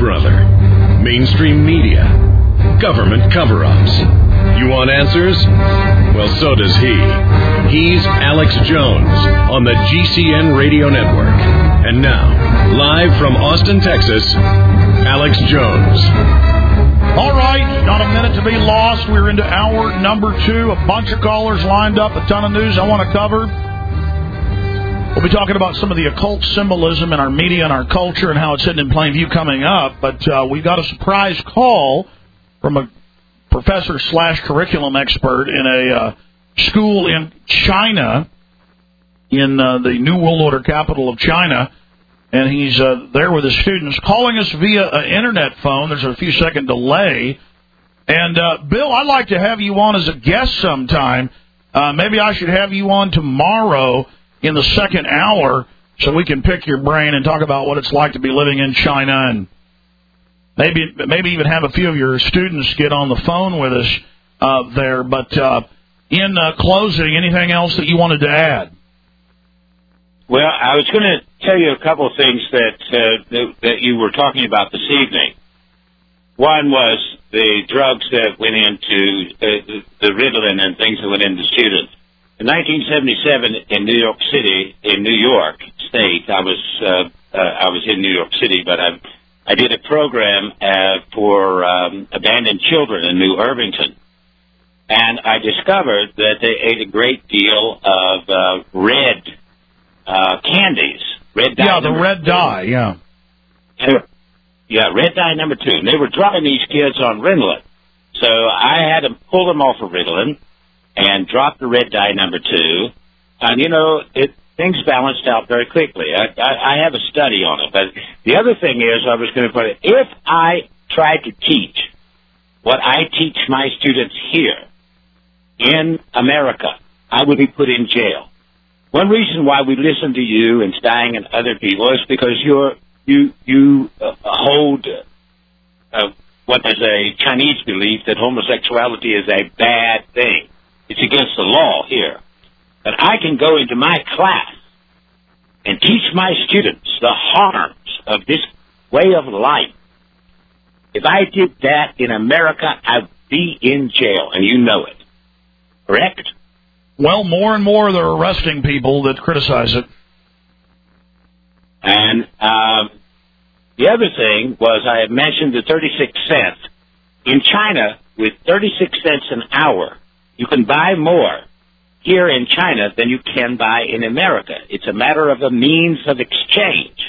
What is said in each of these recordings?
Brother. Mainstream media. Government cover-ups. You want answers? Well, so does he. He's Alex Jones on the GCN Radio Network. And now, live from Austin, Texas, Alex Jones. All right, not a minute to be lost. We're into hour number 2. A bunch of callers lined up, a ton of news I want to cover. We'll be talking about some of the occult symbolism in our media and our culture and how it's hidden in plain view coming up. But we got a surprise call from a professor/curriculum expert in a school in China, in the New World Order capital of China. And he's there with his students, calling us via an internet phone. There's a few second delay. And, Bill, I'd like to have you on as a guest sometime. Maybe I should have you on tomorrow in the second hour so we can pick your brain and talk about what it's like to be living in China, and maybe even have a few of your students get on the phone with us there. But in closing, anything else that you wanted to add? Well, I was going to tell you a couple of things that you were talking about this evening. One was the drugs that went into the Ritalin and things that went into students. In 1977, in New York City, in New York State, I was in New York City, but I did a program for abandoned children in New Irvington, and I discovered that they ate a great deal of red candies, red dye. Yeah, the red dye. Yeah. Yeah, red dye number 2. And they were dropping these kids on Ritalin, so I had to pull them off of Ritalin and drop the red dye number 2, and, things balanced out very quickly. I have a study on it, but the other thing is I was going to put it, if I tried to teach what I teach my students here in America, I would be put in jail. One reason why we listen to you and Stein and other people is because you hold what is a Chinese belief that homosexuality is a bad thing. It's against the law here. But I can go into my class and teach my students the harms of this way of life. If I did that in America, I'd be in jail, and you know it. Correct? Well, more and more they're arresting people that criticize it. And the other thing was I had mentioned the 36 cents. In China, with 36 cents an hour, you can buy more here in China than you can buy in America. It's a matter of a means of exchange.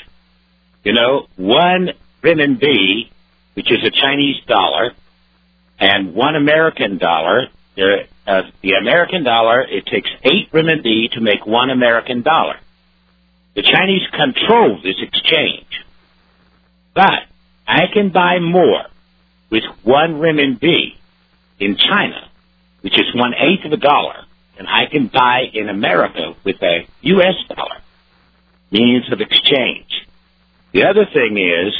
1 renminbi, which is a Chinese dollar, and 1 American dollar. The American dollar, it takes 8 renminbi to make 1 American dollar. The Chinese control this exchange. But I can buy more with 1 renminbi in China, which is 1/8 of a dollar, and I can buy in America with a U.S. dollar, means of exchange. The other thing is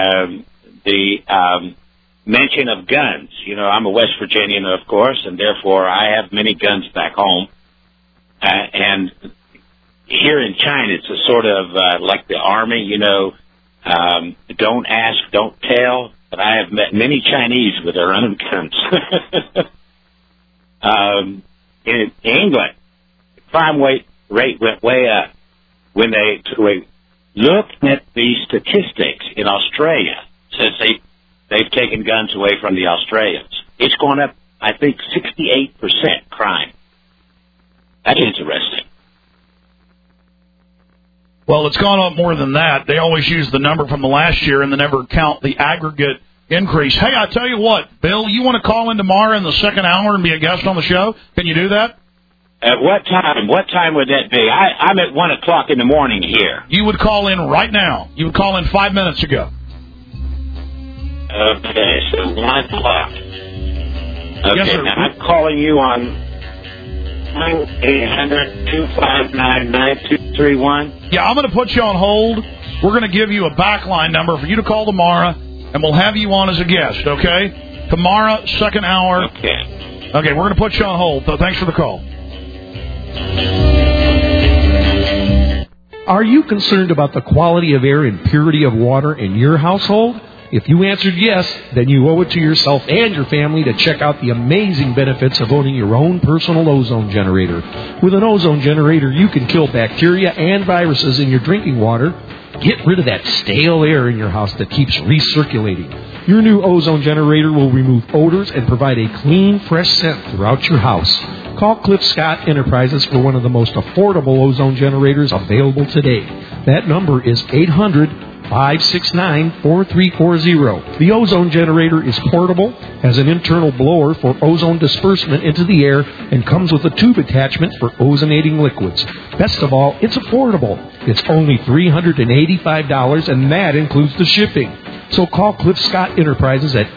the mention of guns. I'm a West Virginian, of course, and therefore I have many guns back home. And here in China, it's a sort of like the Army, don't ask, don't tell. But I have met many Chinese with their own guns. In England, the crime rate went way up when they looked at the statistics in Australia since they've taken guns away from the Australians. It's gone up, I think, 68% crime. That's interesting. Well, it's gone up more than that. They always use the number from the last year and they never count the aggregate increase. Hey, I tell you what, Bill, you want to call in tomorrow in the second hour and be a guest on the show? Can you do that? At what time? What time would that be? I'm at 1 o'clock in the morning here. You would call in right now. You would call in 5 minutes ago. Okay, so 1 o'clock. Okay, yes, sir. Now I'm calling you on 1-800-259-9231. Yeah, I'm going to put you on hold. We're going to give you a backline number for you to call tomorrow, and we'll have you on as a guest, okay? Tomorrow, second hour. Okay. Okay, we're going to put you on hold, so thanks for the call. Are you concerned about the quality of air and purity of water in your household? If you answered yes, then you owe it to yourself and your family to check out the amazing benefits of owning your own personal ozone generator. With an ozone generator, you can kill bacteria and viruses in your drinking water. Get rid of that stale air in your house that keeps recirculating. Your new ozone generator will remove odors and provide a clean, fresh scent throughout your house. Call Cliff Scott Enterprises for one of the most affordable ozone generators available today. That number is 800-569-4340. The ozone generator is portable, has an internal blower for ozone disbursement into the air, and comes with a tube attachment for ozonating liquids. Best of all, it's affordable. It's only $385, and that includes the shipping. So call Cliff Scott Enterprises at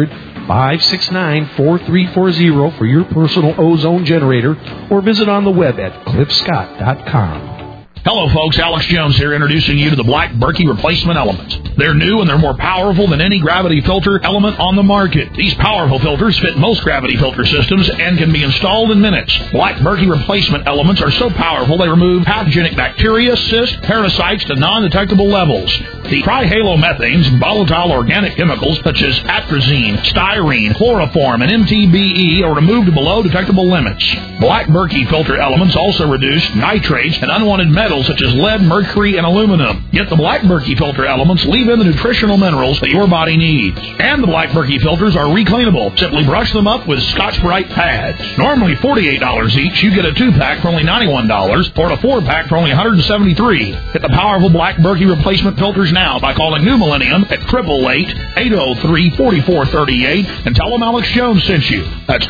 800-569-4340 for your personal ozone generator, or visit on the web at cliffscott.com. Hello, folks. Alex Jones here, introducing you to the Black Berkey replacement elements. They're new and they're more powerful than any gravity filter element on the market. These powerful filters fit most gravity filter systems and can be installed in minutes. Black Berkey replacement elements are so powerful they remove pathogenic bacteria, cysts, parasites to non-detectable levels. The trihalomethanes and volatile organic chemicals such as atrazine, styrene, chloroform, and MTBE are removed below detectable limits. Black Berkey filter elements also reduce nitrates and unwanted metals such as lead, mercury, and aluminum. Yet the Black Berkey filter elements leave in the nutritional minerals that your body needs. And the Black Berkey filters are recleanable. Simply brush them up with Scotch-Brite pads. Normally $48 each, you get a 2-pack for only $91, or a 4-pack for only $173. Get the powerful Black Berkey replacement filters now by calling New Millennium at 888-803-4438 and tell them Alex Jones sent you. That's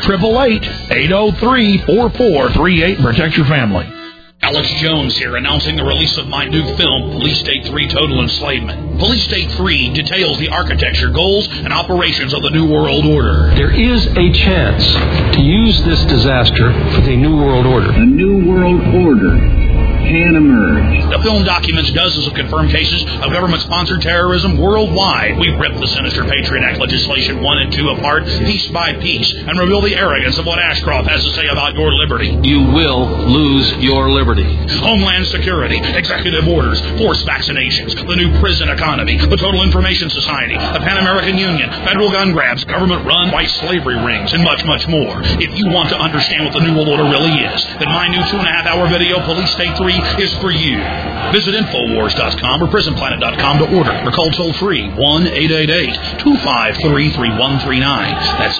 888-803-4438 and protect your family. Alex Jones here, announcing the release of my new film, Police State 3 Total Enslavement. Police State 3 details the architecture, goals, and operations of the New World Order. There is a chance to use this disaster for the New World Order. A New World Order can emerge. The film documents dozens of confirmed cases of government-sponsored terrorism worldwide. We rip the sinister Patriot Act legislation 1 and 2 apart, piece by piece, and reveal the arrogance of what Ashcroft has to say about your liberty. You will lose your liberty. Homeland Security, executive orders, forced vaccinations, the new prison economy, the Total Information Society, the Pan American Union, federal gun grabs, government-run white slavery rings, and much, much more. If you want to understand what the New World Order really is, then my new 2.5-hour video, Police State 3, is for you. Visit Infowars.com or PrisonPlanet.com to order or call toll-free 1-888-253-3139. That's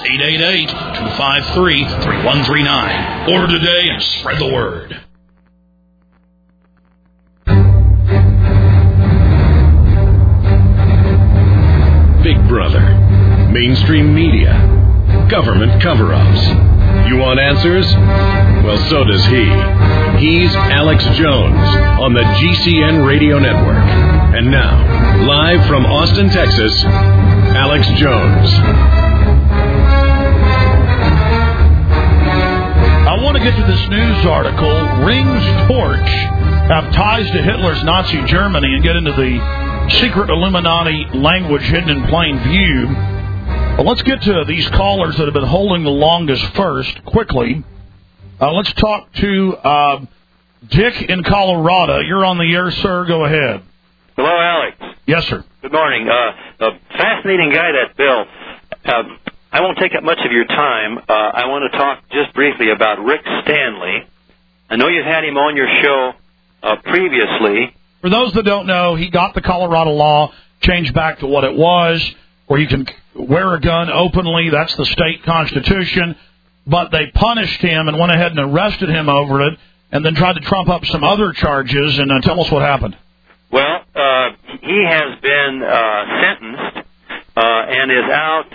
888-253-3139. Order today and spread the word. Big Brother, mainstream media, government cover-ups. You want answers? Well, so does he. He's Alex Jones on the GCN Radio Network. And now, live from Austin, Texas, Alex Jones. I want to get to this news article. Rings Torch have ties to Hitler's Nazi Germany and get into the secret Illuminati language hidden in plain view. Well, let's get to these callers that have been holding the longest first, quickly. Let's talk to Dick in Colorado. You're on the air, sir. Go ahead. Hello, Alex. Yes, sir. Good morning. A fascinating guy, that Bill. I won't take up much of your time. I want to talk just briefly about Rick Stanley. I know you've had him on your show previously. For those that don't know, he got the Colorado law changed back to what it was, where you can wear a gun openly. That's the state constitution. But they punished him and went ahead and arrested him over it, and then tried to trump up some other charges. And tell us what happened. Well, he has been sentenced and is out.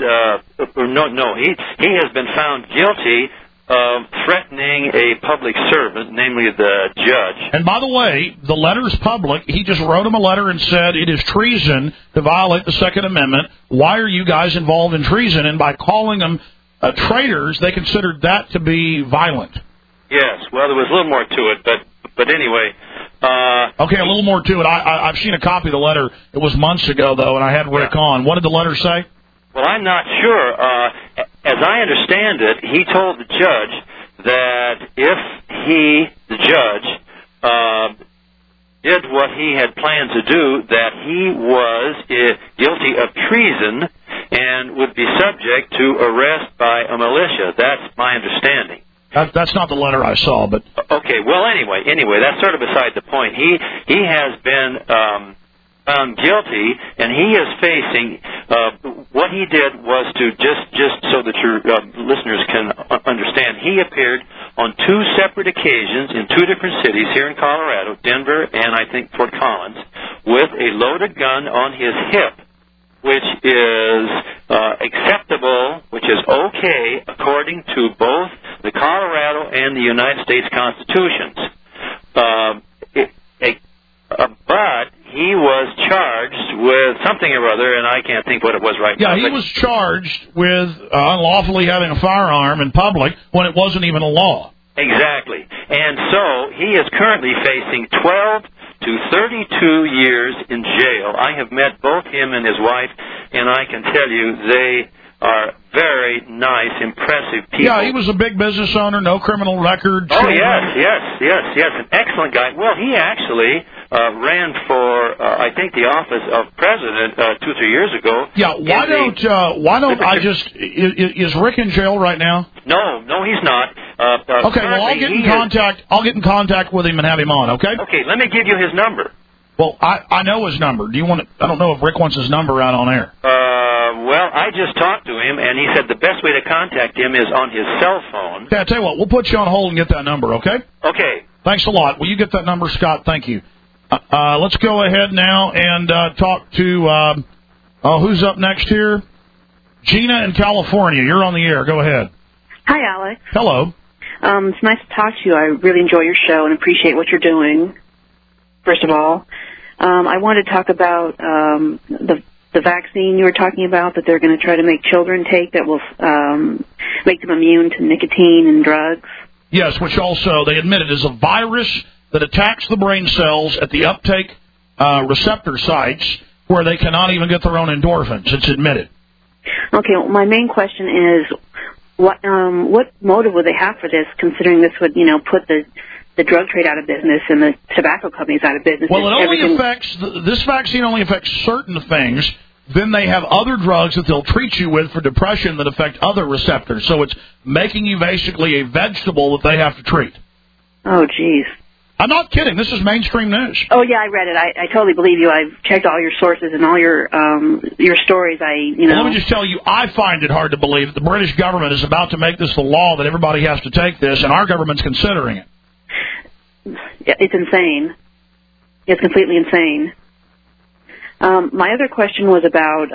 He has been found guilty of threatening a public servant, namely the judge. And by the way, the letter's public. He just wrote him a letter and said it is treason to violate the Second Amendment. Why are you guys involved in treason? And by calling them traitors, they considered that to be violent. Yes, well, there was a little more to it, but anyway. Okay, a little more to it. I've seen a copy of the letter. It was months ago, though, and I had Rick on. What did the letter say? Well, I'm not sure. As I understand it, he told the judge that if he, the judge, did what he had planned to do, that he was guilty of treason and would be subject to arrest by a militia. That's my understanding. That's not the letter I saw, but... Okay, well, anyway, that's sort of beside the point. He has been found guilty, and he is facing... what he did was to, just so that your listeners can understand, he appeared on 2 separate occasions in 2 different cities here in Colorado, Denver and I think Fort Collins, with a loaded gun on his hip, which is acceptable, which is okay according to both the Colorado and the United States Constitutions. But he was charged with something or other, and I can't think what it was right now. Yeah, he was charged with unlawfully having a firearm in public when it wasn't even a law. Exactly. And so he is currently facing 12 to 32 years in jail. I have met both him and his wife, and I can tell you they are very nice, impressive people. Yeah, he was a big business owner, no criminal record. Oh, yes, an excellent guy. Well, he actually ran for, I think, the office of president 2 or 3 years ago. Yeah, why don't I just... Is Rick in jail right now? No, he's not. Okay, well, I'll get in contact with him and have him on, okay? Okay, let me give you his number. Well, I know his number. Do you want it? I don't know if Rick wants his number out on air. Well, I just talked to him, and he said the best way to contact him is on his cell phone. Okay, I'll tell you what, we'll put you on hold and get that number, okay? Okay. Thanks a lot. Will you get that number, Scott? Thank you. Let's go ahead now and talk to, who's up next here? Gina in California. You're on the air. Go ahead. Hi, Alex. Hello. It's nice to talk to you. I really enjoy your show and appreciate what you're doing, first of all. I wanted to talk about the vaccine you were talking about that they're going to try to make children take that will make them immune to nicotine and drugs. Yes, which also, they admit it is a virus that attacks the brain cells at the uptake receptor sites where they cannot even get their own endorphins. It's admitted. Okay, well, my main question is, what motive would they have for this, considering this would, put the drug trade out of business and the tobacco companies out of business? Well, this vaccine only affects certain things. Then they have other drugs that they'll treat you with for depression that affect other receptors. So it's making you basically a vegetable that they have to treat. Oh, geez. I'm not kidding. This is mainstream news. Oh, yeah, I read it. I totally believe you. I've checked all your sources and all your stories. Well, let me just tell you, I find it hard to believe that the British government is about to make this the law that everybody has to take this, and our government's considering it. It's insane. It's completely insane. My other question was about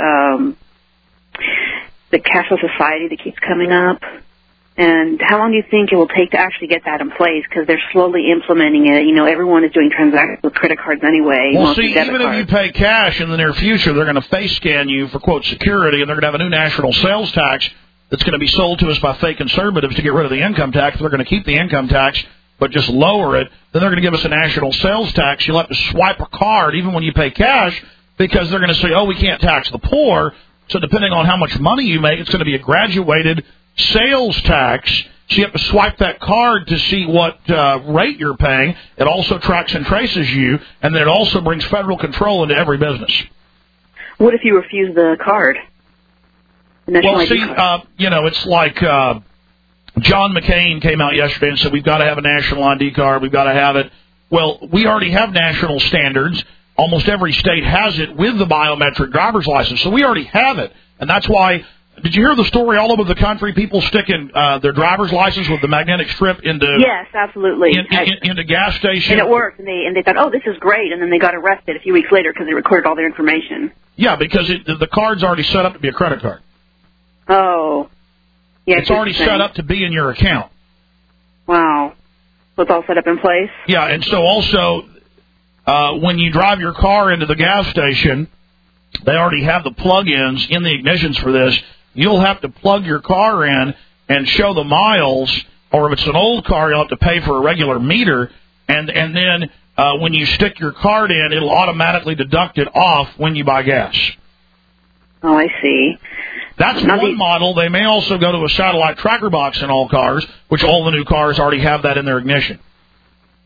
the cashless society that keeps coming up. And how long do you think it will take to actually get that in place? Because they're slowly implementing it. Everyone is doing transactions with credit cards anyway. Well, see, even if you pay cash in the near future, they're going to face scan you for, quote, security, and they're going to have a new national sales tax that's going to be sold to us by fake conservatives to get rid of the income tax. They're going to keep the income tax, but just lower it. Then they're going to give us a national sales tax. You'll have to swipe a card even when you pay cash because they're going to say, oh, we can't tax the poor. So depending on how much money you make, it's going to be a graduated sales tax. So you have to swipe that card to see what rate you're paying. It also tracks and traces you, and then it also brings federal control into every business. What if you refuse the card? Well, see, it's like John McCain came out yesterday and said we've got to have a national ID card. We've got to have it. Well, we already have national standards. Almost every state has it with the biometric driver's license, so we already have it. And that's why, did you hear the story all over the country, people sticking their driver's license with the magnetic strip into... Yes, absolutely. Into gas stations? And it worked, and they thought, oh, this is great, and then they got arrested a few weeks later because they recorded all their information. Yeah, because the card's already set up to be a credit card. Oh. Yeah, it's already set up to be in your account. Wow. So it's all set up in place? Yeah, and so also... when you drive your car into the gas station, they already have the plug-ins in the ignitions for this. You'll have to plug your car in and show the miles, or if it's an old car, you'll have to pay for a regular meter, and then when you stick your card in, it'll automatically deduct it off when you buy gas. Oh, I see. That's one model. They may also go to a satellite tracker box in all cars, which all the new cars already have that in their ignition.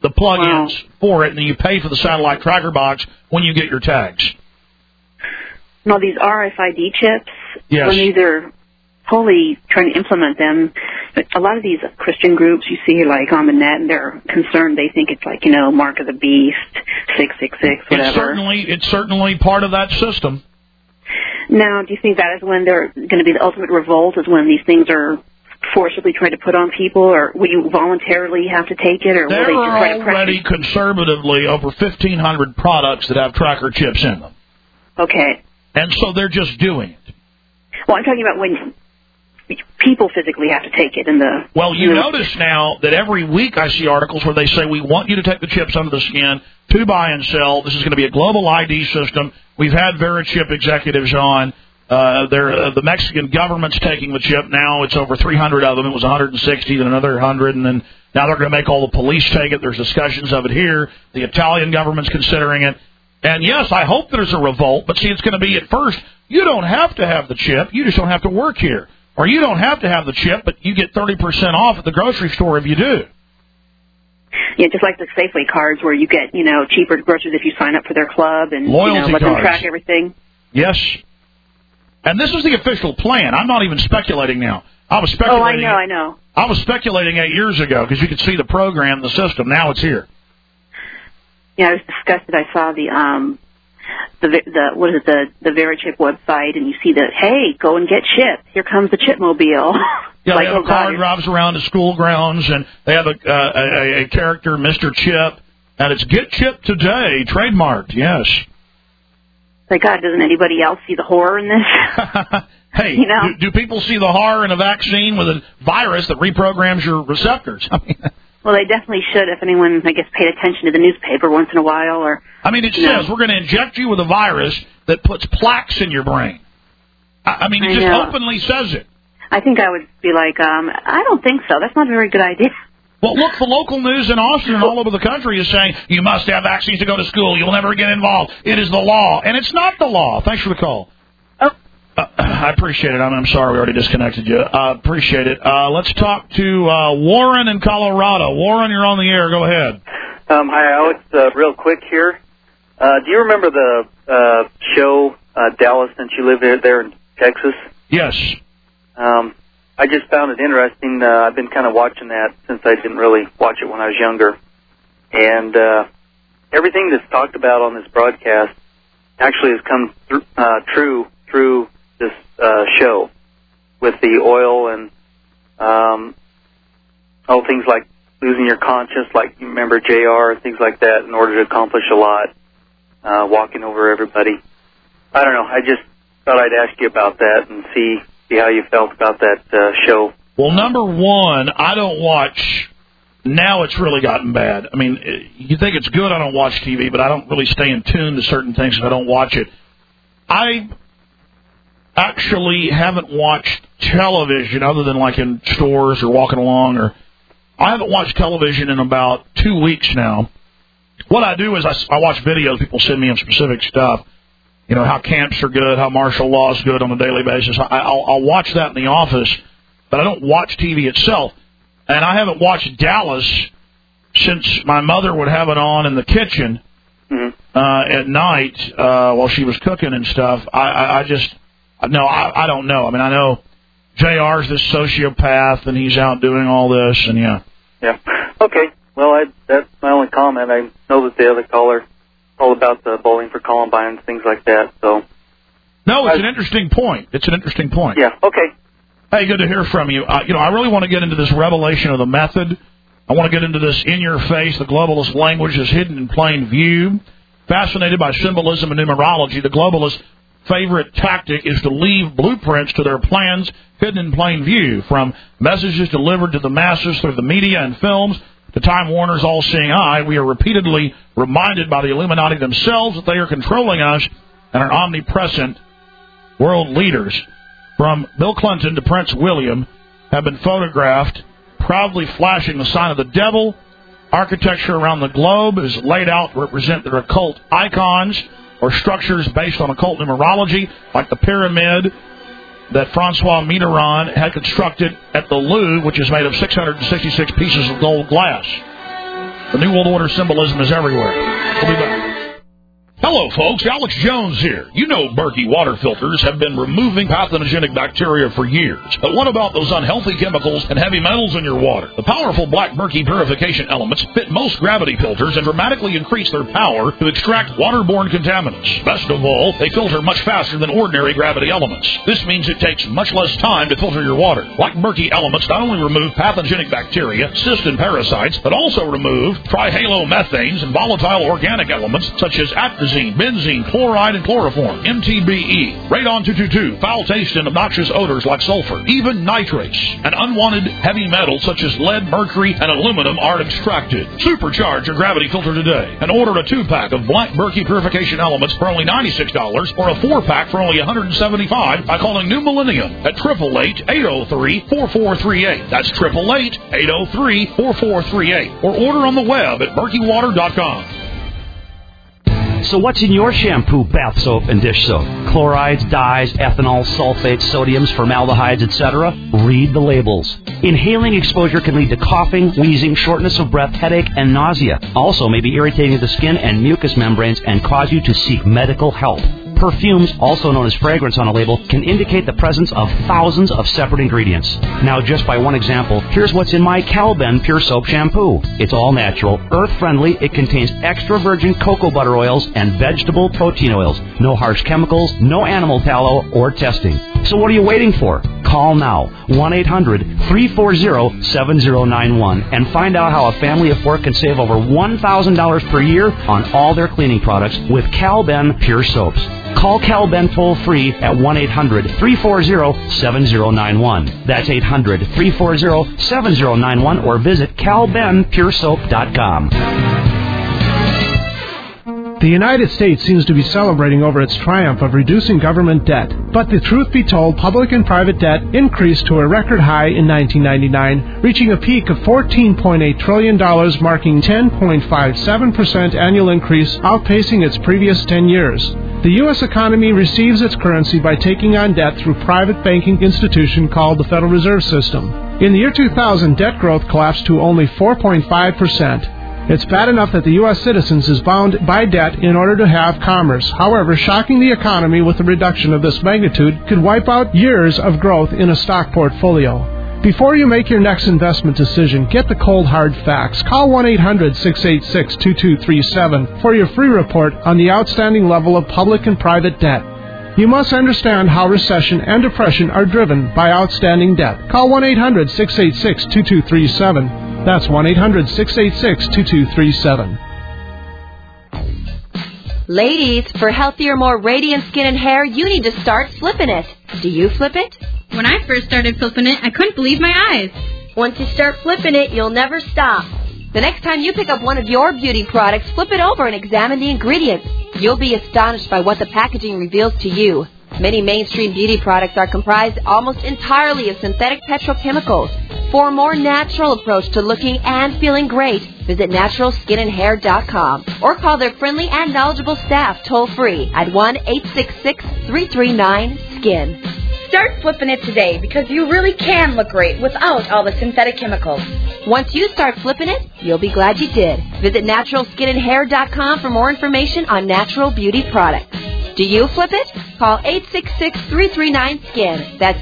the plug-ins for it, and then you pay for the satellite tracker box when you get your tags. Now, these RFID chips, yes. when these are fully trying to implement them, a lot of these Christian groups you see like on the net, and they're concerned. They think it's like, Mark of the Beast, 666, whatever. It's certainly part of that system. Now, do you think that is when they're going to be the ultimate revolt, is when these things are forcibly trying to put on people, or will you voluntarily have to take it, or will they just try to press you? There are already conservatively over 1,500 products that have tracker chips in them. Okay. And so they're just doing it. Well, I'm talking about when people physically have to take it in the... Well, you notice now that every week I see articles where they say, we want you to take the chips under the skin to buy and sell. This is going to be a global ID system. We've had VeriChip executives on. The Mexican government's taking the chip now. It's over 300 of them. It was 160, then another 100, and then now they're going to make all the police take it. There's discussions of it here. The Italian government's considering it. And, yes, I hope there's a revolt, but, see, it's going to be at first, you don't have to have the chip. You just don't have to work here. Or you don't have to have the chip, but you get 30% off at the grocery store if you do. Yeah, just like the Safeway cards where you get, cheaper groceries if you sign up for their club and loyalty let cards. them track everything. Yes. And this is the official plan. I'm not even speculating now. I was speculating. Oh, I know. I was speculating 8 years ago because you could see the program, the system. Now it's here. Yeah, I was disgusted. I saw the VeriChip website, and you see hey, go and get chip. Here comes the Chipmobile. Yeah, like, they have a car that drives around the school grounds, and they have a character, Mr. Chip, and it's Get Chip Today, trademarked, yes. Like, God, doesn't anybody else see the horror in this? Hey, do people see the horror in a vaccine with a virus that reprograms your receptors? Well, they definitely should if anyone, I guess, paid attention to the newspaper once in a while. Or it says we're going to inject you with a virus that puts plaques in your brain. It just openly says it. I think I would be like, I don't think so. That's not a very good idea. Well, look, the local news in Austin and all over the country is saying you must have vaccines to go to school. You'll never get involved. It is the law. And it's not the law. Thanks for the call. Oh. I appreciate it. I'm sorry we already disconnected you. Appreciate it. Let's talk to Warren in Colorado. Warren, you're on the air. Go ahead. Hi, Alex. Real quick here. Do you remember the show Dallas, since you live there in Texas? Yes. I just found it interesting. I've been kind of watching that since I didn't really watch it when I was younger. And everything that's talked about on this broadcast actually has come true through this show, with the oil and things like losing your conscience, like you remember JR, things like that, in order to accomplish a lot, walking over everybody. I don't know. I just thought I'd ask you about that and see how you felt about that show. Well, number one, I don't watch. Now it's really gotten bad. You think it's good I don't watch TV, but I don't really stay in tune to certain things if I don't watch it. I actually haven't watched television other than like in stores or walking along, or I haven't watched television in about 2 weeks now. What I do is I watch videos. People send me on specific stuff. How camps are good, how martial law is good on a daily basis. I'll watch that in the office, but I don't watch TV itself. And I haven't watched Dallas since my mother would have it on in the kitchen at night while she was cooking and stuff. I don't know. I know JR's this sociopath, and he's out doing all this, and yeah. Yeah. Okay. Well, that's my only comment. I know that the other caller all about the Bowling for Columbine and things like that. So. No, it's an interesting point. Yeah. Okay. Hey, good to hear from you. I really want to get into this revelation of the method. I want to get into this in your face. The globalist language is hidden in plain view. Fascinated by symbolism and numerology, the globalist favorite tactic is to leave blueprints to their plans hidden in plain view, from messages delivered to the masses through the media and films to Time Warner's all-seeing eye. We are repeatedly reminded by the Illuminati themselves that they are controlling us and are omnipresent world leaders. From Bill Clinton to Prince William have been photographed proudly flashing the sign of the devil. Architecture around the globe is laid out to represent their occult icons or structures based on occult numerology, like the pyramid that Francois Mitterrand had constructed at the Louvre, which is made of 666 pieces of gold glass. The New World Order symbolism is everywhere. We'll be back. Hello, folks. Alex Jones here. You know Berkey water filters have been removing pathogenic bacteria for years. But what about those unhealthy chemicals and heavy metals in your water? The powerful black Berkey purification elements fit most gravity filters and dramatically increase their power to extract waterborne contaminants. Best of all, they filter much faster than ordinary gravity elements. This means it takes much less time to filter your water. Black Berkey elements not only remove pathogenic bacteria, cysts, and parasites, but also remove trihalomethanes and volatile organic elements such as atrazine, benzene, chloride, and chloroform, MTBE, radon 222, foul taste and obnoxious odors like sulfur, even nitrates, and unwanted heavy metals such as lead, mercury, and aluminum are extracted. Supercharge your gravity filter today and order a 2-pack of Black Berkey purification elements for only $96 or a 4-pack for only $175 by calling New Millennium at 888-803-4438. That's 888-803-4438. Or order on the web at berkeywater.com. So what's in your shampoo, bath soap, and dish soap? Chlorides, dyes, ethanol, sulfates, sodiums, formaldehydes, etc.? Read the labels. Inhaling exposure can lead to coughing, wheezing, shortness of breath, headache, and nausea. Also may be irritating to the skin and mucous membranes and cause you to seek medical help. Perfumes, also known as fragrance on a label, can indicate the presence of thousands of separate ingredients. Now, just by one example, here's what's in my Calben Pure Soap Shampoo. It's all natural, earth-friendly, it contains extra virgin cocoa butter oils and vegetable protein oils. No harsh chemicals, no animal tallow, or testing. So what are you waiting for? Call now, 1-800-340-7091, and find out how a family of 4 can save over $1,000 per year on all their cleaning products with Calben Pure Soaps. Call Calben toll-free at 1-800-340-7091. That's 800-340-7091, or visit calbenpuresoap.com. The United States seems to be celebrating over its triumph of reducing government debt. But the truth be told, public and private debt increased to a record high in 1999, reaching a peak of $14.8 trillion, marking 10.57% annual increase, outpacing its previous 10 years. The U.S. economy receives its currency by taking on debt through private banking institution called the Federal Reserve System. In the year 2000, debt growth collapsed to only 4.5%. It's bad enough that the U.S. citizens is bound by debt in order to have commerce. However, shocking the economy with a reduction of this magnitude could wipe out years of growth in a stock portfolio. Before you make your next investment decision, get the cold hard facts. Call 1-800-686-2237 for your free report on the outstanding level of public and private debt. You must understand how recession and depression are driven by outstanding debt. Call 1-800-686-2237. That's 1-800-686-2237. Ladies, for healthier, more radiant skin and hair, you need to start flipping it. Do you flip it? When I first started flipping it, I couldn't believe my eyes. Once you start flipping it, you'll never stop. The next time you pick up one of your beauty products, flip it over and examine the ingredients. You'll be astonished by what the packaging reveals to you. Many mainstream beauty products are comprised almost entirely of synthetic petrochemicals. For a more natural approach to looking and feeling great, visit naturalskinandhair.com or call their friendly and knowledgeable staff toll-free at 1-866-339-SKIN. Start flipping it today because you really can look great without all the synthetic chemicals. Once you start flipping it, you'll be glad you did. Visit naturalskinandhair.com for more information on natural beauty products. Do you flip it? Call 866-339-SKIN. That's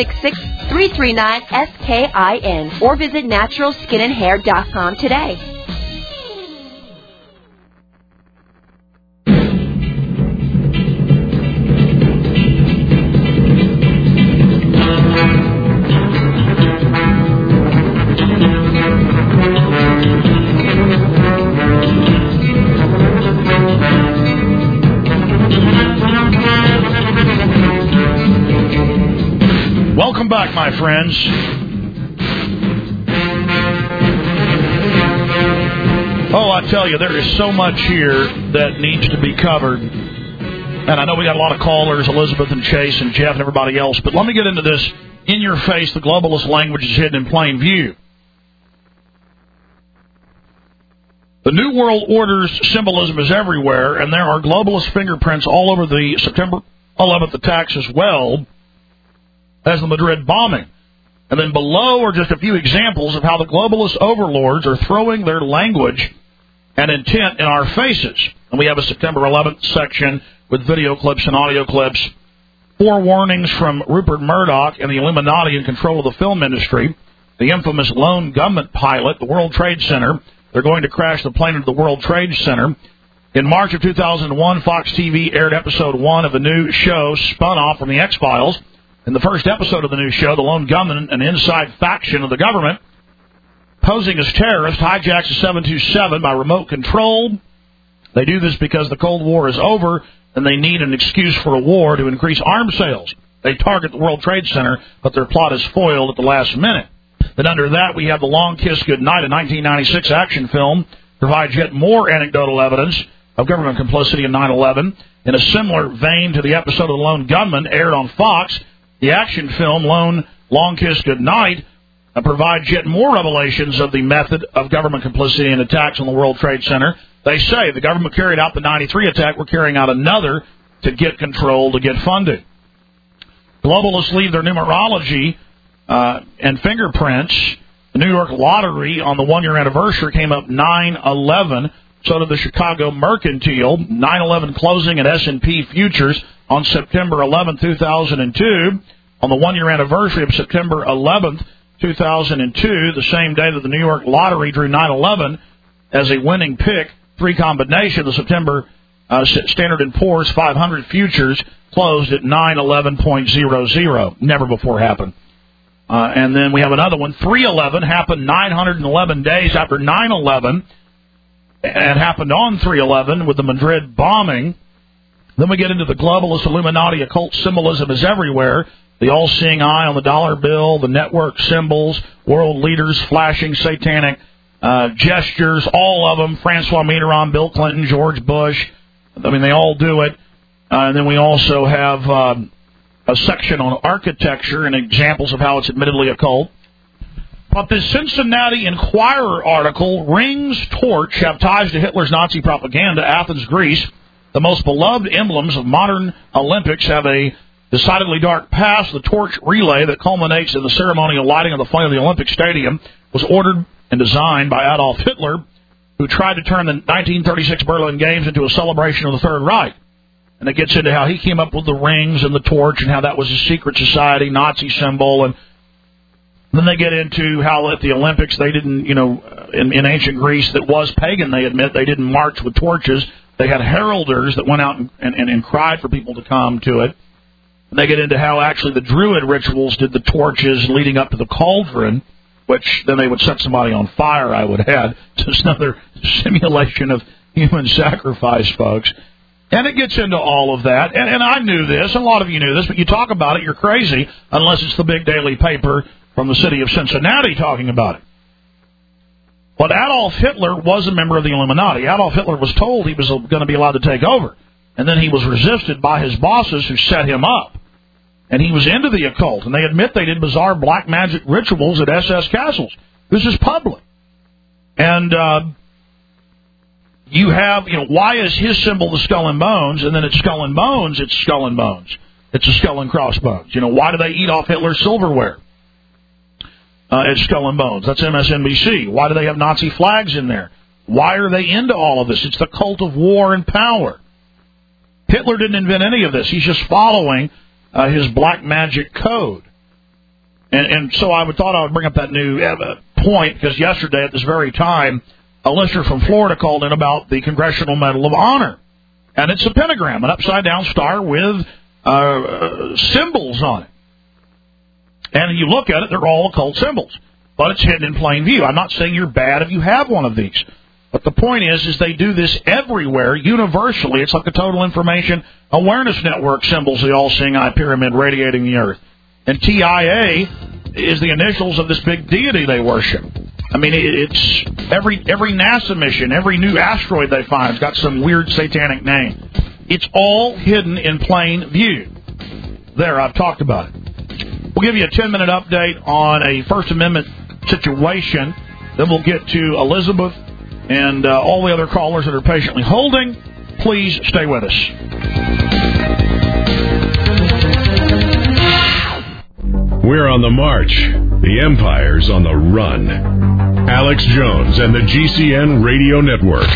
866-339-SKIN. Or visit naturalskinandhair.com today. Welcome back, my friends. Oh, I tell you, there is so much here that needs to be covered. And I know we got a lot of callers, Elizabeth and Chase and Jeff and everybody else, but let me get into this. In your face, the globalist language is hidden in plain view. The New World Order's symbolism is everywhere, and there are globalist fingerprints all over the September 11th attacks as well as the Madrid bombing. And then below are just a few examples of how the globalist overlords are throwing their language and intent in our faces. And we have a September 11th section with video clips and audio clips. 4 warnings from Rupert Murdoch and the Illuminati in control of the film industry. The infamous lone gunman pilot, the World Trade Center. They're going to crash the plane into the World Trade Center. In March of 2001, Fox TV aired episode 1 of the new show spun off from the X-Files. In the first episode of the new show, the lone gunman, an inside faction of the government, posing as terrorists, hijacks a 727 by remote control. They do this because the Cold War is over and they need an excuse for a war to increase arms sales. They target the World Trade Center, but their plot is foiled at the last minute. Then under that, we have The Long Kiss Goodnight, a 1996 action film, provides yet more anecdotal evidence of government complicity in 9/11. In a similar vein to the episode of The Lone Gunman aired on Fox, the action film Long Kiss Goodnight provides yet more revelations of the method of government complicity in attacks on the World Trade Center. They say the government carried out the 93 attack. We're carrying out another to get control, to get funded. Globalists leave their numerology and fingerprints. The New York Lottery on the 1-year anniversary came up 9/11. So did the Chicago Mercantile. 9/11 closing at S&P Futures on September 11, 2002. On the 1-year anniversary of September 11th, 2002, the same day that the New York Lottery drew 9/11 as a winning pick, 3 combination, the September Standard & Poor's 500 futures closed at 911.00. Never before happened. And then we have another one. 3/11 happened 911 days after 9/11. And happened on 3/11 with the Madrid bombing. Then we get into the globalist Illuminati occult symbolism is everywhere. The all-seeing eye on the dollar bill, the network symbols, world leaders flashing satanic gestures, all of them, Francois Mitterrand, Bill Clinton, George Bush. I mean, they all do it. And then we also have a section on architecture and examples of how it's admittedly occult. But this Cincinnati Enquirer article, Rings, Torch, have ties to Hitler's Nazi propaganda. Athens, Greece, the most beloved emblems of modern Olympics have a decidedly dark past. The torch relay that culminates in the ceremonial lighting of the flame of the Olympic Stadium was ordered and designed by Adolf Hitler, who tried to turn the 1936 Berlin Games into a celebration of the Third Reich. And it gets into how he came up with the rings and the torch and how that was a secret society, Nazi symbol. And then they get into how at the Olympics they didn't, in ancient Greece that was pagan, they admit, they didn't march with torches. They had heralders that went out and cried for people to come to it. And they get into how actually the Druid rituals did the torches leading up to the cauldron, which then they would set somebody on fire, I would add. Just another simulation of human sacrifice, folks. And it gets into all of that. And I knew this, and a lot of you knew this, but you talk about it, you're crazy, unless it's the big daily paper from the city of Cincinnati talking about it. But Adolf Hitler was a member of the Illuminati. Adolf Hitler was told he was going to be allowed to take over. And then he was resisted by his bosses who set him up. And he was into the occult. And they admit they did bizarre black magic rituals at SS castles. This is public. And you have, why is his symbol the skull and bones? And then it's skull and bones, it's skull and bones. It's a skull and crossbones. Why do they eat off Hitler's silverware? It's skull and bones. That's MSNBC. Why do they have Nazi flags in there? Why are they into all of this? It's the cult of war and power. Hitler didn't invent any of this. He's just following his black magic code. And so I thought I would bring up that new point, because yesterday at this very time, a listener from Florida called in about the Congressional Medal of Honor. And it's a pentagram, an upside-down star with symbols on it. And you look at it, they're all occult symbols. But it's hidden in plain view. I'm not saying you're bad if you have one of these. But the point is they do this everywhere, universally. It's like a total information awareness network symbols, the all-seeing eye pyramid radiating the earth. And TIA is the initials of this big deity they worship. I mean, it's every NASA mission, every new asteroid they find has got some weird satanic name. It's all hidden in plain view. There, I've talked about it. We'll give you a 10-minute update on a First Amendment situation. Then we'll get to Elizabeth and all the other callers that are patiently holding. Please stay with us. We're on the march. The empire's on the run. Alex Jones and the GCN Radio Network.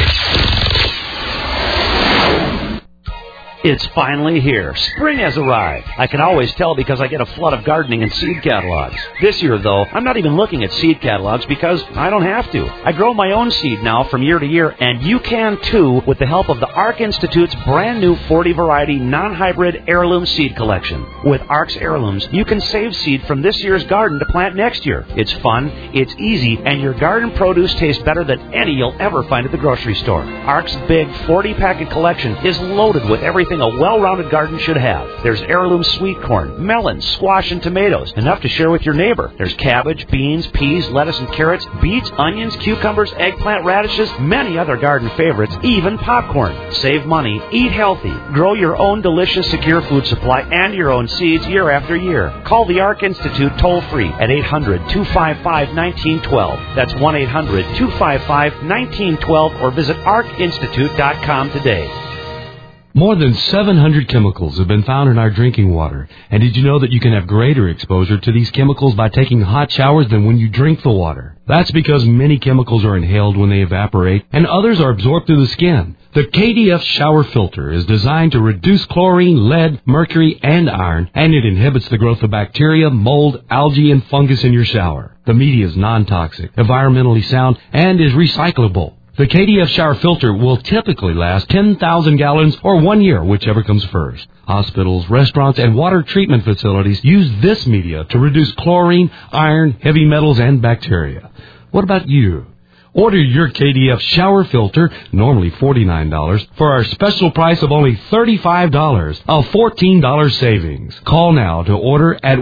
It's finally here. Spring has arrived. I can always tell because I get a flood of gardening and seed catalogs. This year, though, I'm not even looking at seed catalogs because I don't have to. I grow my own seed now from year to year, and you can too with the help of the ARC Institute's brand new 40-variety non-hybrid heirloom seed collection. With ARC's heirlooms, you can save seed from this year's garden to plant next year. It's fun, it's easy, and your garden produce tastes better than any you'll ever find at the grocery store. ARC's big 40-packet collection is loaded with everything a well-rounded garden should have. There's heirloom sweet corn, melons, squash, and tomatoes, enough to share with your neighbor. There's cabbage, beans, peas, lettuce, and carrots, beets, onions, cucumbers, eggplant, radishes, many other garden favorites, even popcorn. Save money, eat healthy, grow your own delicious, secure food supply and your own seeds year after year. Call the ARC Institute toll-free at 800-255-1912. That's 1-800-255-1912, or visit arcinstitute.com today. More than 700 chemicals have been found in our drinking water. And did you know that you can have greater exposure to these chemicals by taking hot showers than when you drink the water? That's because many chemicals are inhaled when they evaporate, and others are absorbed through the skin. The KDF shower filter is designed to reduce chlorine, lead, mercury, and iron, and it inhibits the growth of bacteria, mold, algae, and fungus in your shower. The media is non-toxic, environmentally sound, and is recyclable. The KDF shower filter will typically last 10,000 gallons or 1 year, whichever comes first. Hospitals, restaurants, and water treatment facilities use this media to reduce chlorine, iron, heavy metals, and bacteria. What about you? Order your KDF shower filter, normally $49, for our special price of only $35, a $14 savings. Call now to order at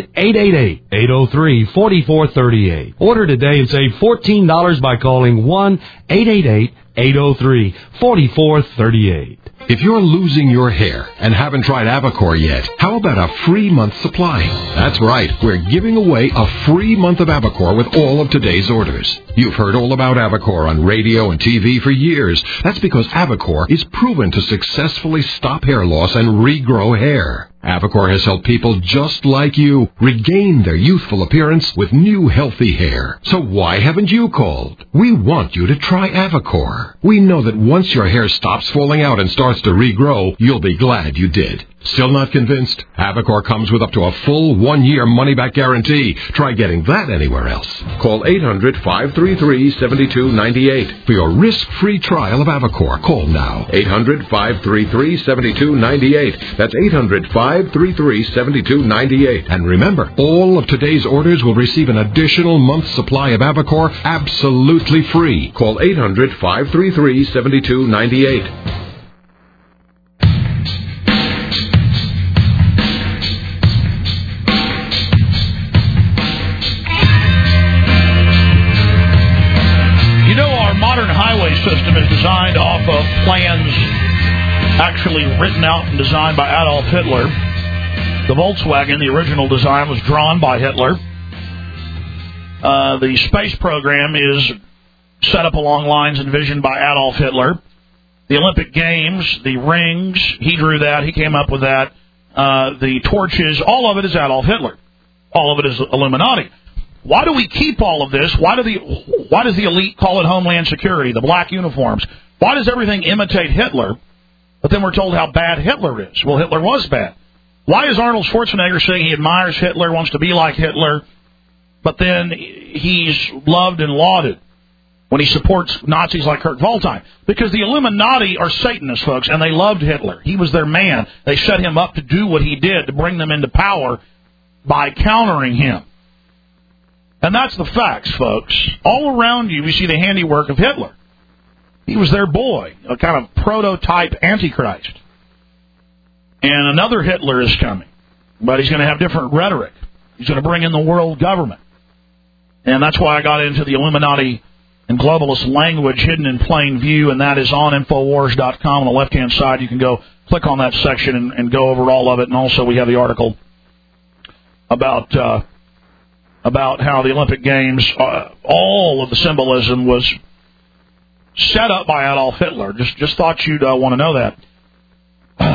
1-888-803-4438. Order today and save $14 by calling 1-888-803-4438. If you're losing your hair and haven't tried Avacor yet, how about a free month supply? That's right, we're giving away a free month of Avacor with all of today's orders. You've heard all about Avacor on radio and TV for years. That's because Avacor is proven to successfully stop hair loss and regrow hair. Avacor has helped people just like you regain their youthful appearance with new healthy hair. So why haven't you called? We want you to try Avacor. We know that once your hair stops falling out and starts to regrow, you'll be glad you did. Still not convinced? Avacor comes with up to a full 1-year money-back guarantee. Try getting that anywhere else. Call 800-533-7298 for your risk-free trial of Avacor. Call now. 800-533-7298. That's 800-533-7298. And remember, all of today's orders will receive an additional month's supply of Avacor absolutely free. Call 800-533-7298. System is designed off of plans actually written out and designed by Adolf Hitler. The Volkswagen, the original design, was drawn by Hitler. The space program is set up along lines envisioned by Adolf Hitler. The Olympic Games, the rings, he drew that. He came up with that. The torches, all of it is Adolf Hitler. All of it is Illuminati. Why do we keep all of this? Why does the elite call it Homeland Security, the black uniforms? Why does everything imitate Hitler, but then we're told how bad Hitler is? Well, Hitler was bad. Why is Arnold Schwarzenegger saying he admires Hitler, wants to be like Hitler, but then he's loved and lauded when he supports Nazis like Kurt Waldheim? Because the Illuminati are Satanists, folks, and they loved Hitler. He was their man. They set him up to do what he did, to bring them into power by countering him. And that's the facts, folks. All around you, we see the handiwork of Hitler. He was their boy, a kind of prototype Antichrist. And another Hitler is coming, but he's going to have different rhetoric. He's going to bring in the world government. And that's why I got into the Illuminati and globalist language hidden in plain view, and that is on Infowars.com. On the left-hand side, you can go click on that section and go over all of it. And also we have the article about how the Olympic Games, all of the symbolism was set up by Adolf Hitler. Just thought you'd want to know that.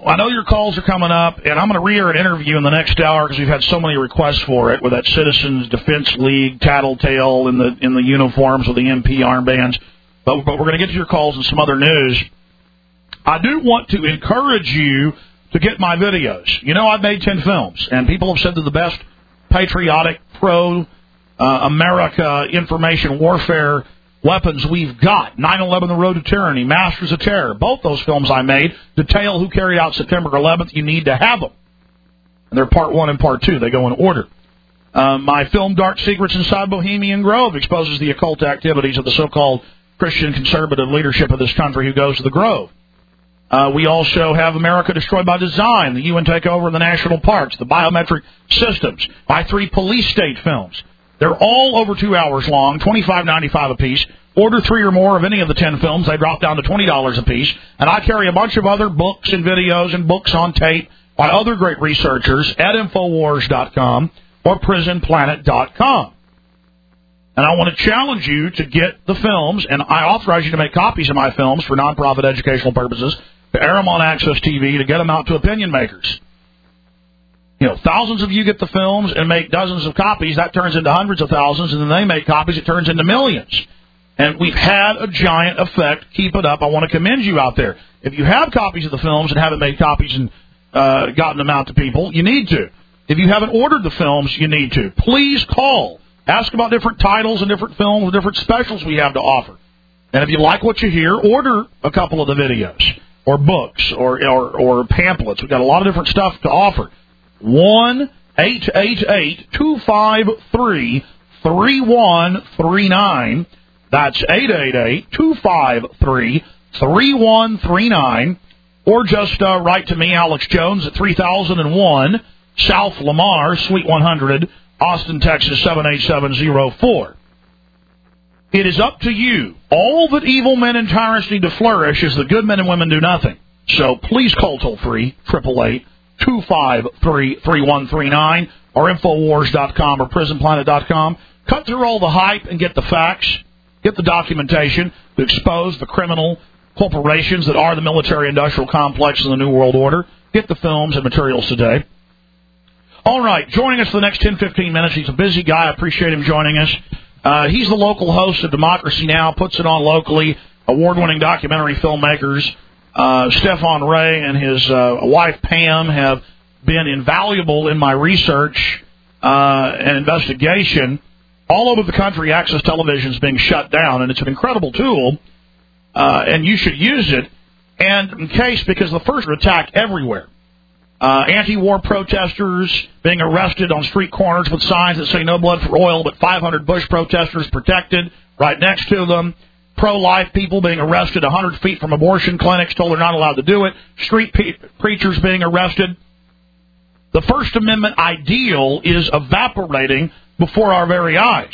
I know your calls are coming up, and I'm going to re-air an interview in the next hour because we've had so many requests for it with that Citizens Defense League tattletale in the uniforms with the MP armbands. But we're going to get to your calls and some other news. I do want to encourage you to get my videos. You know, I've made 10 films, and people have said they're the best patriotic, pro-America information warfare weapons we've got. 9/11, The Road to Tyranny, Masters of Terror. Both those films I made detail who carried out September 11th. You need to have them. And they're part 1 and part 2. They go in order. My film, Dark Secrets Inside Bohemian Grove, exposes the occult activities of the so-called Christian conservative leadership of this country who goes to the Grove. We also have America Destroyed by Design, the UN Takeover of the National Parks, the Biometric Systems, my 3 police state films. They're all over 2 hours long, $25.95 a piece. Order 3 or more of any of the 10 films. They drop down to $20 a piece. And I carry a bunch of other books and videos and books on tape by other great researchers at Infowars.com or PrisonPlanet.com. And I want to challenge you to get the films, and I authorize you to make copies of my films for nonprofit educational purposes, to air them on Access TV, to get them out to opinion makers. You know, thousands of you get the films and make dozens of copies. That turns into hundreds of thousands, and then they make copies. It turns into millions. And we've had a giant effect. Keep it up. I want to commend you out there. If you have copies of the films and haven't made copies and gotten them out to people, you need to. If you haven't ordered the films, you need to. Please call. Ask about different titles and different films and different specials we have to offer. And if you like what you hear, order a couple of the videos or books or pamphlets. We've got a lot of different stuff to offer. 1-888-253-3139. That's 888-253-3139. Or just write to me, Alex Jones, at 3001 South Lamar, Suite 100, Austin, Texas, 78704. It is up to you. All that evil men and tyrants need to flourish is that good men and women do nothing. So please call toll-free, 888-253-3139, or Infowars.com or PrisonPlanet.com. Cut through all the hype and get the facts, get the documentation to expose the criminal corporations that are the military-industrial complex in the New World Order. Get the films and materials today. All right, joining us for the next 10, 15 minutes. He's a busy guy. I appreciate him joining us. He's the local host of Democracy Now!, puts it on locally, award-winning documentary filmmakers. Stefan Ray and his wife, Pam, have been invaluable in my research and investigation. All over the country, Access Television is being shut down, and it's an incredible tool, and you should use it. And in case, because the first attack everywhere. Anti-war protesters being arrested on street corners with signs that say no blood for oil, but 500 Bush protesters protected right next to them. Pro-life people being arrested 100 feet from abortion clinics, told they're not allowed to do it. Street preachers being arrested. The First Amendment ideal is evaporating before our very eyes.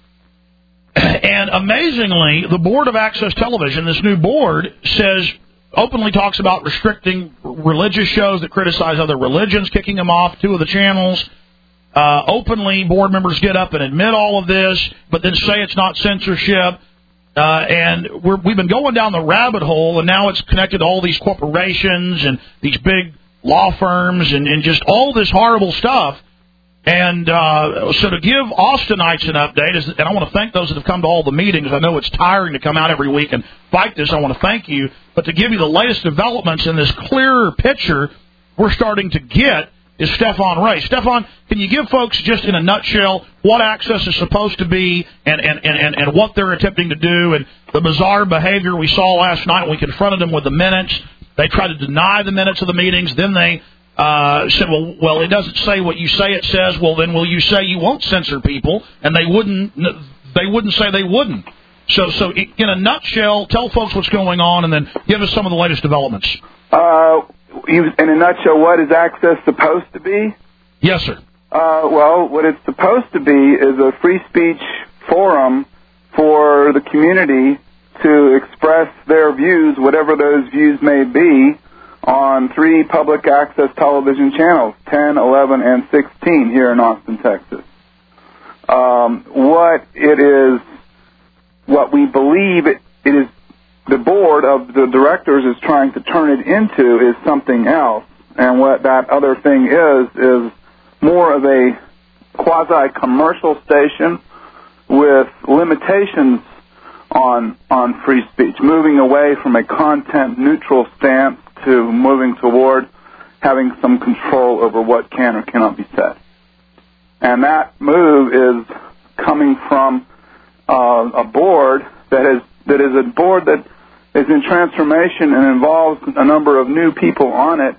And amazingly, the board of Access Television, this new board, openly talks about restricting religious shows that criticize other religions, kicking them off 2 of the channels. Openly, board members get up and admit all of this, but then say it's not censorship. And we've been going down the rabbit hole, and now it's connected to all these corporations and these big law firms and just all this horrible stuff. And so to give Austinites an update, and I want to thank those that have come to all the meetings. I know it's tiring to come out every week and fight this. I want to thank you. But to give you the latest developments in this clearer picture we're starting to get is Stefan Ray. Stefan, can you give folks just in a nutshell what Access is supposed to be and what they're attempting to do and the bizarre behavior we saw last night when we confronted them with the minutes? They tried to deny the minutes of the meetings. Then they said, well, it doesn't say what you say it says. Well, then will you say you won't censor people? And they wouldn't say they wouldn't. So in a nutshell, tell folks what's going on and then give us some of the latest developments. In a nutshell, what is Access supposed to be? Yes, sir. Well, what it's supposed to be is a free speech forum for the community to express their views, whatever those views may be, on 3 public access television channels, 10, 11, and 16 here in Austin, Texas. What we believe it is the board of the directors is trying to turn it into is something else. And what that other thing is more of a quasi-commercial station with limitations on free speech, moving away from a content-neutral stance to moving toward having some control over what can or cannot be said. And that move is coming from a board that is a board that is in transformation and involves a number of new people on it,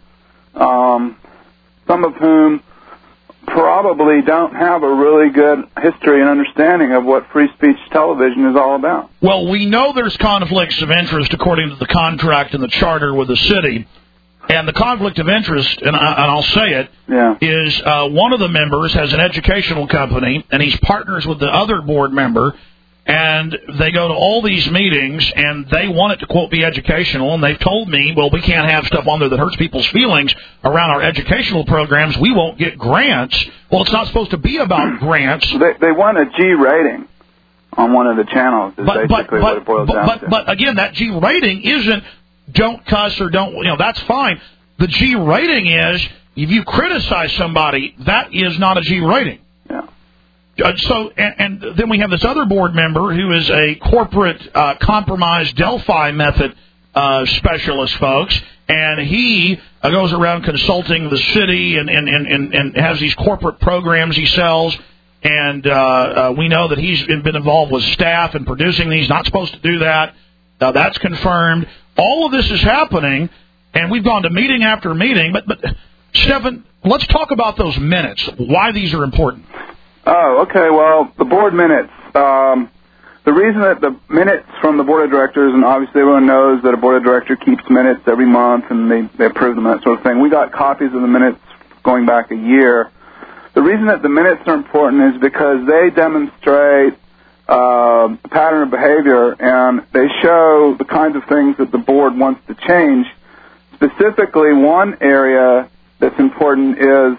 some of whom probably don't have a really good history and understanding of what free speech television is all about. Well, we know there's conflicts of interest according to the contract and the charter with the city. And the conflict of interest, and I'll say it, is one of the members has an educational company, and he's partners with the other board member, and they go to all these meetings, and they want it to, quote, be educational, and they've told me, well, we can't have stuff on there that hurts people's feelings around our educational programs. We won't get grants. Well, it's not supposed to be about grants. They want a G rating on one of the channels, is basically what it boils down to. But again, that G rating isn't don't cuss or don't, that's fine. The G rating is, if you criticize somebody, that is not a G rating. Yeah. So, and then we have this other board member who is a corporate compromise Delphi method specialist, folks, and he goes around consulting the city and has these corporate programs he sells, and we know that he's been involved with staff and producing these, not supposed to do that. That's confirmed. All of this is happening, and we've gone to meeting after meeting. But Stephan, let's talk about those minutes, why these are important. Oh, okay. Well, the board minutes. The reason that the minutes from the board of directors, and obviously everyone knows that a board of director keeps minutes every month, and they approve them, that sort of thing. We got copies of the minutes going back a year. The reason that the minutes are important is because they demonstrate pattern of behavior, and they show the kinds of things that the board wants to change. Specifically, one area that's important is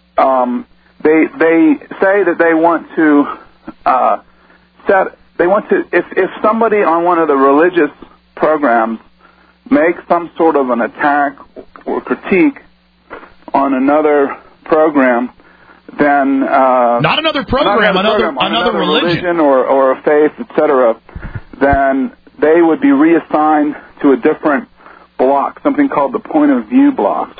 they say that they want to if somebody on one of the religious programs makes some sort of an attack or critique on another program, then not another program, another religion or a faith, etc., then they would be reassigned to a different block, something called the point of view block.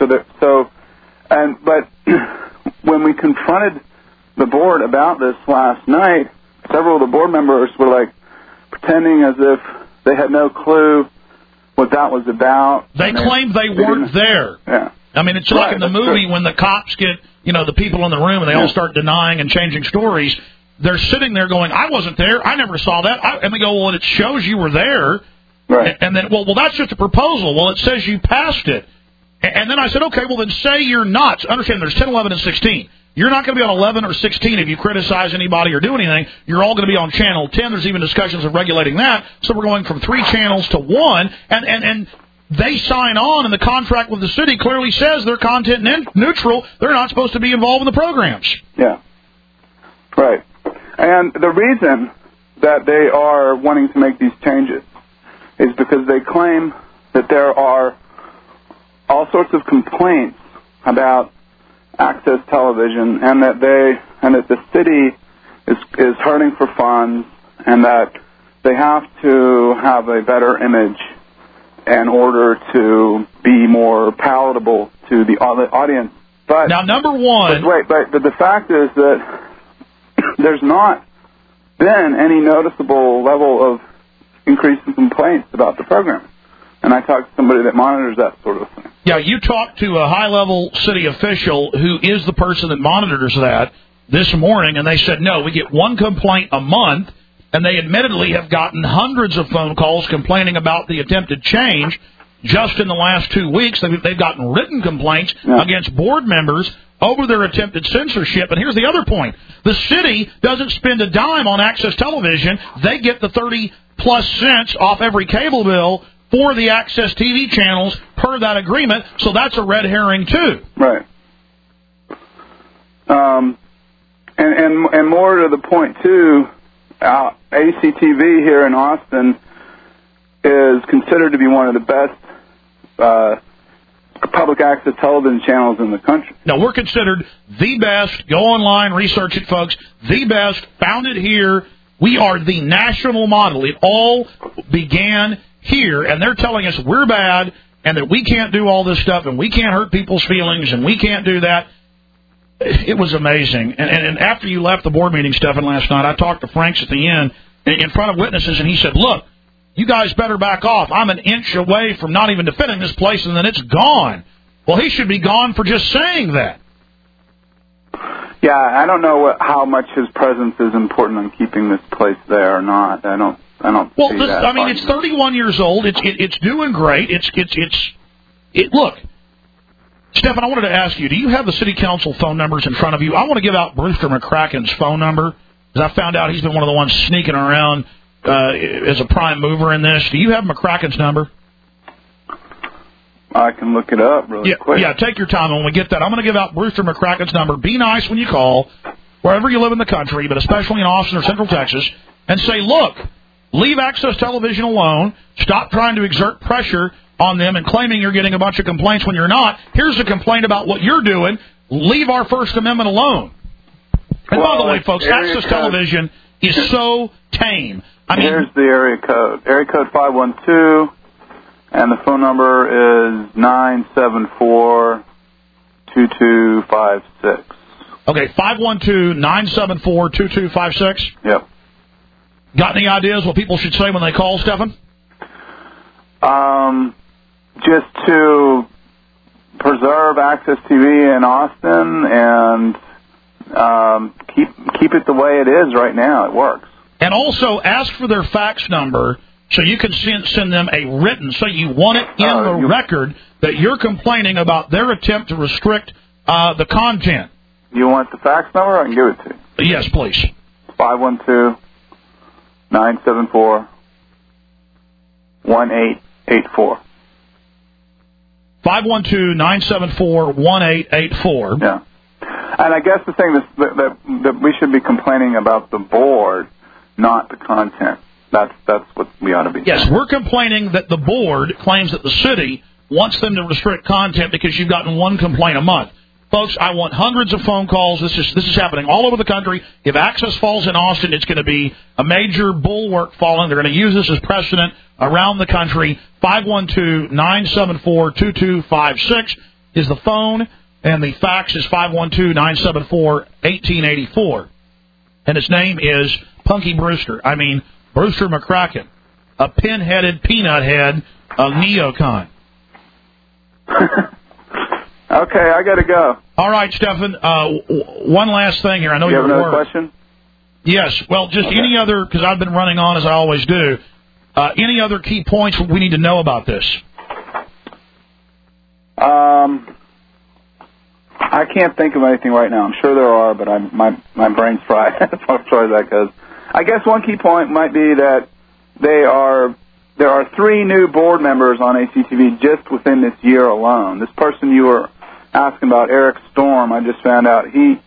But when we confronted the board about this last night, several of the board members were like pretending as if they had no clue what that was about. They claimed they weren't there. Yeah. I mean, it's like in the movie when the cops get, the people in the room and they all start denying and changing stories. They're sitting there going, I wasn't there. I never saw that. And they go, well, it shows you were there. Right. And then, well, that's just a proposal. Well, it says you passed it. And then I said, okay, well, then say you're not. Understand, there's 10, 11, and 16. You're not going to be on 11 or 16 if you criticize anybody or do anything. You're all going to be on channel 10. There's even discussions of regulating that. So we're going from 3 channels to 1. And they sign on, and the contract with the city clearly says they're content neutral. They're not supposed to be involved in the programs. Yeah. Right. And the reason that they are wanting to make these changes is because they claim that there are all sorts of complaints about access television, and that the city is hurting for funds, and that they have to have a better image in order to be more palatable to the audience. But now, number one, but the fact is that there's not been any noticeable level of increase in complaints about the program. And I talked to somebody that monitors that sort of thing. Yeah, you talked to a high-level city official who is the person that monitors that this morning, and they said, no, we get 1 complaint a month, and they admittedly have gotten hundreds of phone calls complaining about the attempted change. Just in the last 2 weeks, they've gotten written complaints against board members over their attempted censorship. And here's the other point. The city doesn't spend a dime on Access Television. They get the 30-plus cents off every cable bill for the Access TV channels per that agreement, so that's a red herring, too. Right. And more to the point, too, ACTV here in Austin is considered to be one of the best public access television channels in the country. No, we're considered the best. Go online, research it, folks. The best, founded here. We are the national model. It all began here, and they're telling us we're bad and that we can't do all this stuff and we can't hurt people's feelings and we can't do that. It was amazing. And after you left the board meeting, Stephan, last night, I talked to Franks at the end in front of witnesses, and he said, look, you guys better back off. I'm an inch away from not even defending this place, and then it's gone. Well, he should be gone for just saying that. Yeah, I don't know how much his presence is important in keeping this place there or not. I don't. Well, see that. I mean, it's 31 years old. It's doing great. Look, Stephan, I wanted to ask you: do you have the city council phone numbers in front of you? I want to give out Brewster McCracken's phone number because I found out he's been one of the ones sneaking around as a prime mover in this. Do you have McCracken's number? I can look it up really quick. Yeah, take your time. And when we get that, I'm going to give out Brewster McCracken's number. Be nice when you call, wherever you live in the country, but especially in Austin or Central Texas, and say, look, leave Access Television alone. Stop trying to exert pressure on them and claiming you're getting a bunch of complaints when you're not. Here's a complaint about what you're doing. Leave our First Amendment alone. And by the way, folks, Access Television is so tame. I mean, here's the area code. Area code 512, and the phone number is 974-2256. Okay, 512-974-2256? Yep. Got any ideas what people should say when they call, Stephan? Just to preserve Access TV in Austin and keep it the way it is right now. It works. And also ask for their fax number so you can send them a written, so you want it in the record that you're complaining about their attempt to restrict the content. You want the fax number? I can give it to you. Yes, please. 512-974-1884. 512-974-1884. Yeah. And I guess the thing that we should be complaining about the board, not the content. That's what we ought to be. Yes, we're complaining that the board claims that the city wants them to restrict content because you've gotten one complaint a month. Folks, I want hundreds of phone calls. This is happening all over the country. If Access falls in Austin, it's going to be a major bulwark falling. They're going to use this as precedent around the country. 512-974-2256 is the phone, and the fax is 512-974-1884. And his name is Punky Brewster. I mean, Brewster McCracken, a pin-headed peanut head of neocon. Okay, I got to go. All right, Stephan. One last thing here. I know you have you're another question. Yes. Well, just any other, because I've been running on as I always do. Any other key points we need to know about this? I can't think of anything right now. I'm sure there are, but my brain's fried as far as that goes. I guess one key point might be that there are 3 new board members on ACTV just within this year alone. This person you were asking about, Eric Storm, I just found out he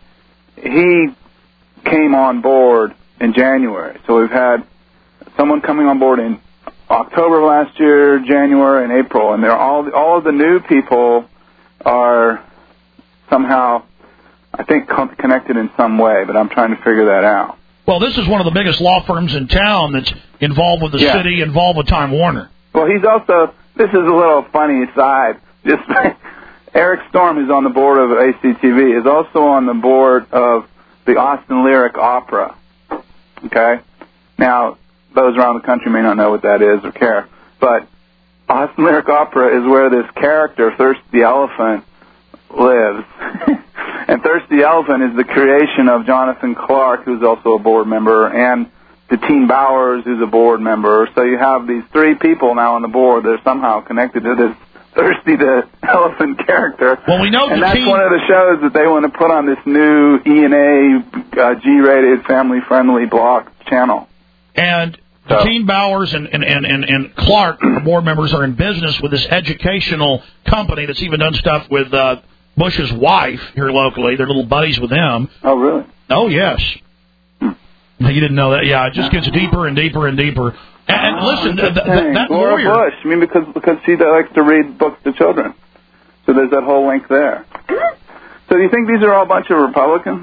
came on board in January. So we've had someone coming on board in October of last year, January, and April, and they're all of the new people are somehow, I think, connected in some way, but I'm trying to figure that out. Well, this is one of the biggest law firms in town that's involved with the city, involved with Time Warner. Well, he's also, this is a little funny aside, just Eric Storm, who's on the board of ACTV, is also on the board of the Austin Lyric Opera. Okay? Now, those around the country may not know what that is or care, but Austin Lyric Opera is where this character, Thirsty the Elephant, lives. And Thirsty Elephant is the creation of Jonathan Clark, who's also a board member, and Deteen Bowers, who's a board member. So you have these 3 people now on the board that are somehow connected to this Thirsty the Elephant character. Well, we know and that's one of the shows that they want to put on this new E&A G-rated, family-friendly block channel. And Deteen Bowers and Clark, the board members, are in business with this educational company that's even done stuff with Bush's wife here locally. They're little buddies with them. Oh, really? Oh, yes. You didn't know that? Yeah, it just gets deeper and deeper and deeper. And listen, that Laura lawyer... Bush, I mean, because she likes to read books to children. So there's that whole link there. So do you think these are all a bunch of Republicans?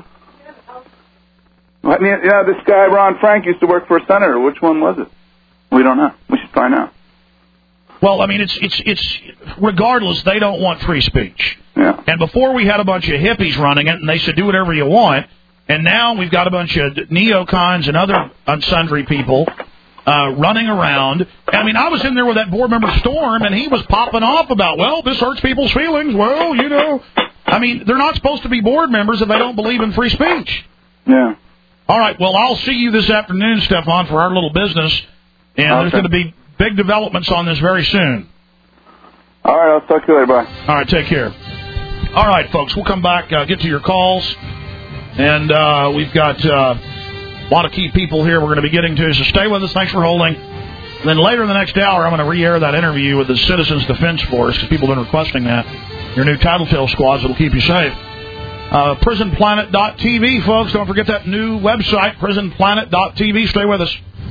I mean, yeah, this guy, Ron Frank, used to work for a senator. Which one was it? We don't know. We should find out. Well, I mean, it's regardless, they don't want free speech. Yeah. And before we had a bunch of hippies running it, and they said do whatever you want, and now we've got a bunch of neocons and other sundry people running around. I mean, I was in there with that board member Storm, and he was popping off about, well, this hurts people's feelings. Well, you know. I mean, they're not supposed to be board members if they don't believe in free speech. Yeah. All right, well, I'll see you this afternoon, Stefan, for our little business, and there's going to be big developments on this very soon. All right, I'll talk to you later. Bye. All right, take care. All right, folks, we'll come back, get to your calls, and we've got a lot of key people here we're going to be getting to, so stay with us. Thanks for holding. And then later in the next hour, I'm going to re-air that interview with the Citizens Defense Force, because people have been requesting that. Your new Tattletale squads that'll keep you safe. PrisonPlanet.tv, folks. Don't forget that new website, PrisonPlanet.tv. Stay with us.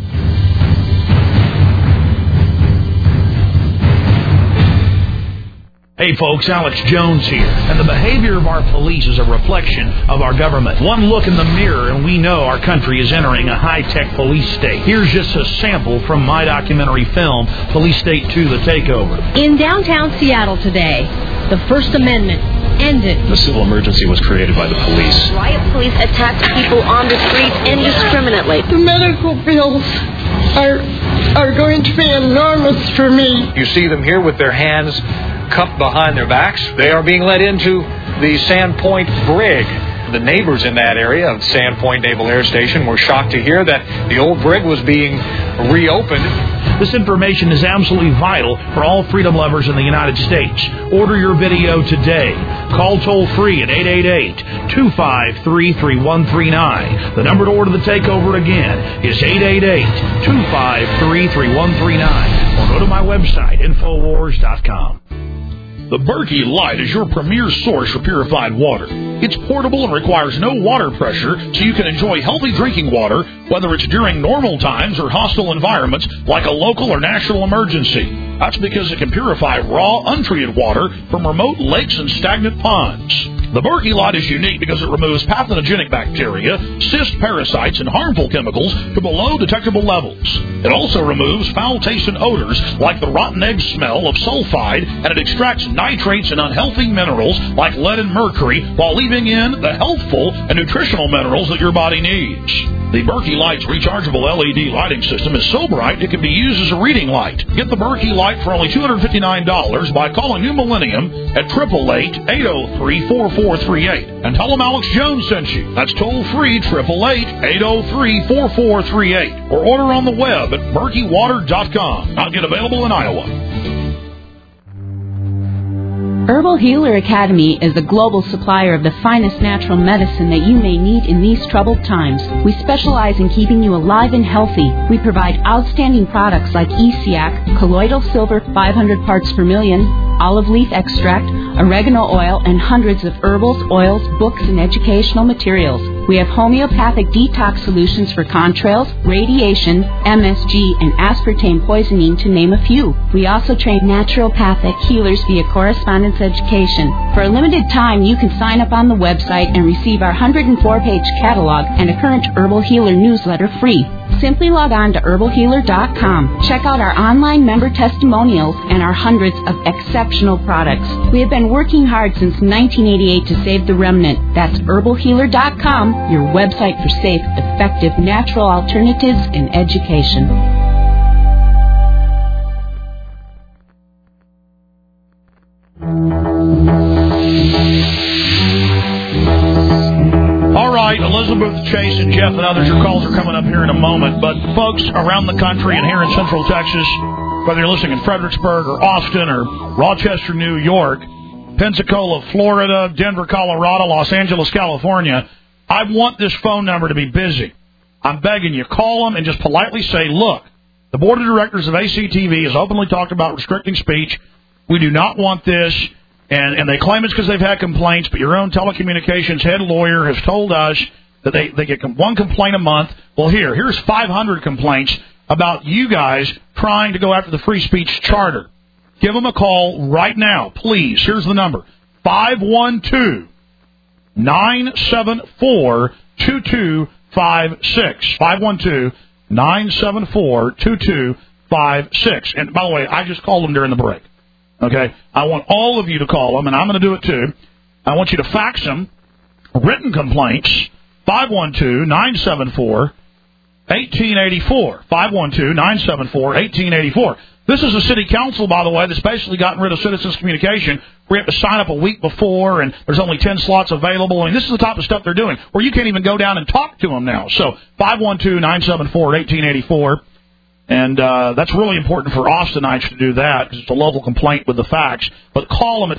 Hey folks, Alex Jones here, and the behavior of our police is a reflection of our government. One look in the mirror and we know our country is entering a high-tech police state. Here's just a sample from my documentary film, Police State 2, The Takeover. In downtown Seattle today, the First Amendment ended. The civil emergency was created by the police. Riot police attacked people on the streets indiscriminately. The medical bills are going to be enormous for me. You see them here with their hands cupped behind their backs. They are being led into the Sandpoint Brig. The neighbors in that area of Sandpoint Naval Air Station were shocked to hear that the old brig was being reopened. This information is absolutely vital for all freedom lovers in the United States. Order your video today. Call toll-free at 888-253-3139. The number to order The Takeover again is 888-253-3139. Or go to my website, Infowars.com. The Berkey Light is your premier source for purified water. It's portable and requires no water pressure, so you can enjoy healthy drinking water, whether it's during normal times or hostile environments like a local or national emergency. That's because it can purify raw, untreated water from remote lakes and stagnant ponds. The Berkey Light is unique because it removes pathogenic bacteria, cyst parasites, and harmful chemicals to below detectable levels. It also removes foul-tasting odors like the rotten egg smell of sulfide, and it extracts nitrates and unhealthy minerals like lead and mercury while leaving in the healthful and nutritional minerals that your body needs. The Berkey Light's rechargeable LED lighting system is so bright it can be used as a reading light. Get the Berkey Light for only $259 by calling New Millennium at 888-803-4438 and tell them Alex Jones sent you. That's toll-free 888-803-4438 or order on the web at berkeywater.com. Not yet available in Iowa. Herbal Healer Academy is a global supplier of the finest natural medicine that you may need in these troubled times. We specialize in keeping you alive and healthy. We provide outstanding products like ESIAC, colloidal silver 500 parts per million, olive leaf extract, oregano oil, and hundreds of herbals, oils, books, and educational materials. We have homeopathic detox solutions for contrails, radiation, MSG, and aspartame poisoning, to name a few. We also train naturopathic healers via correspondence education. For a limited time, you can sign up on the website and receive our 104-page catalog and a current Herbal Healer newsletter free. Simply log on to herbalhealer.com. Check out our online member testimonials and our hundreds of exceptional products. We have been working hard since 1988 to save the remnant. That's herbalhealer.com, your website for safe, effective, natural alternatives in education. All right, Elizabeth, Chase, and Jeff and others, your calls are coming up here in a moment. But folks around the country and here in Central Texas, whether you're listening in Fredericksburg or Austin or Rochester, New York, Pensacola, Florida, Denver, Colorado, Los Angeles, California, I want this phone number to be busy. I'm begging you, call them and just politely say, look, the board of directors of ACTV has openly talked about restricting speech. We do not want this. And they claim it's because they've had complaints, but your own telecommunications head lawyer has told us that they get one complaint a month. Well, here's 500 complaints, about you guys trying to go after the free speech charter. Give them a call right now, please. Here's the number, 512-974-2256. 512-974-2256. And by the way, I just called them during the break. Okay? I want all of you to call them, and I'm going to do it too. I want you to fax them written complaints, 512-974-1884. 512-974-1884. This is a city council, by the way, that's basically gotten rid of citizens communication. We have to sign up a week before, and there's only 10 slots available. I mean, this is the type of stuff they're doing, where you can't even go down and talk to them now. So 512-974-1884. And that's really important for Austinites to do that, because it's a local complaint with the fax. But call them at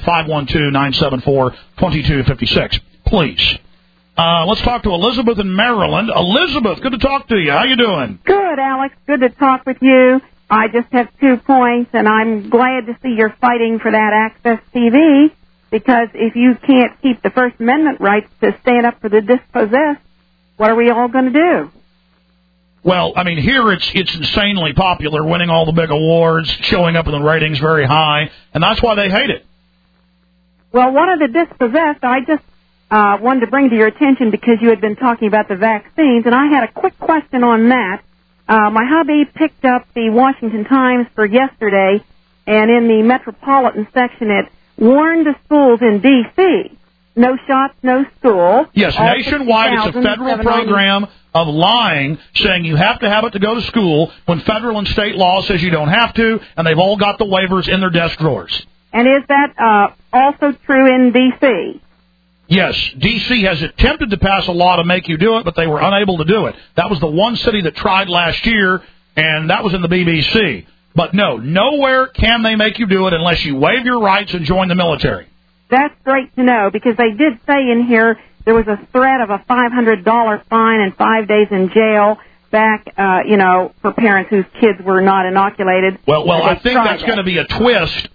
512-974-2256, please. Let's talk to Elizabeth in Maryland. Elizabeth, good to talk to you. How you doing? Good, Alex. Good to talk with you. I just have 2 points, and I'm glad to see you're fighting for that Access TV, because if you can't keep the First Amendment rights to stand up for the dispossessed, what are we all going to do? Well, I mean, here it's insanely popular, winning all the big awards, showing up in the ratings very high, and that's why they hate it. Well, one of the dispossessed, I just wanted to bring to your attention because you had been talking about the vaccines, and I had a quick question on that. My hubby picked up the Washington Times for yesterday, and in the metropolitan section it warned the schools in D.C., no shots, no school. Yes, nationwide it's a federal program of lying, saying you have to have it to go to school when federal and state law says you don't have to, and they've all got the waivers in their desk drawers. And is that also true in D.C.? Yes, D.C. has attempted to pass a law to make you do it, but they were unable to do it. That was the one city that tried last year, and that was in the BBC. But no, nowhere can they make you do it unless you waive your rights and join the military. That's great to know, because they did say in here there was a threat of a $500 fine and 5 days in jail back, for parents whose kids were not inoculated. Well, I think that's going to be a twist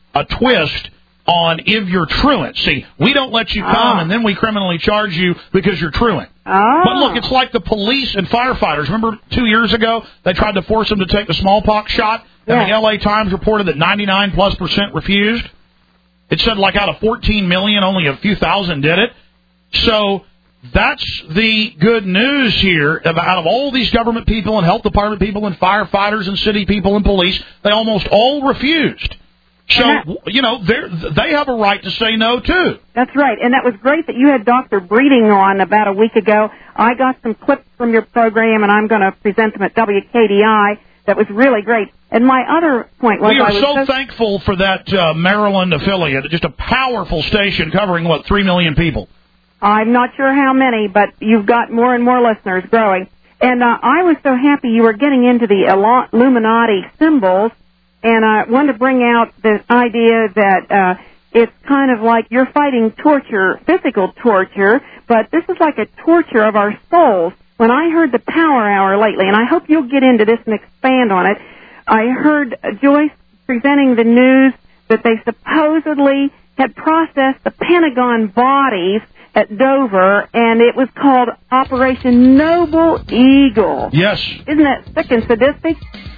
on if you're truant. See, we don't let you come, and then we criminally charge you because you're truant. But look, it's like the police and firefighters. Remember 2 years ago, they tried to force them to take the smallpox shot, and the L.A. Times reported that 99+% refused. It said like out of 14 million, only a few thousand did it. So that's the good news here. Out of all these government people and health department people and firefighters and city people and police, they almost all refused. So, they have a right to say no, too. That's right. And that was great that you had Dr. Breeding on about a week ago. I got some clips from your program, and I'm going to present them at WKDI. That was really great. And my other point was... We are so thankful for that Maryland affiliate. Just a powerful station covering, 3 million people. I'm not sure how many, but you've got more and more listeners growing. And I was so happy you were getting into the Illuminati symbols. And I wanted to bring out the idea that it's kind of like you're fighting torture, physical torture, but this is like a torture of our souls. When I heard the Power Hour lately, and I hope you'll get into this and expand on it, I heard Joyce presenting the news that they supposedly had processed the Pentagon bodies at Dover, and it was called Operation Noble Eagle. Yes. Isn't that sick and sadistic?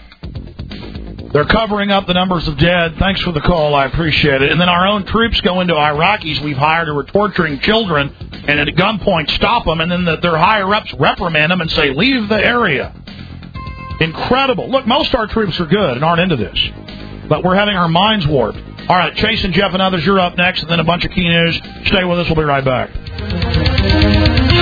They're covering up the numbers of dead. Thanks for the call. I appreciate it. And then our own troops go into Iraqis we've hired who are torturing children and at gunpoint stop them, and then their higher-ups reprimand them and say, leave the area. Incredible. Look, most of our troops are good and aren't into this, but we're having our minds warped. All right, Chase and Jeff and others, you're up next, and then a bunch of key news. Stay with us. We'll be right back.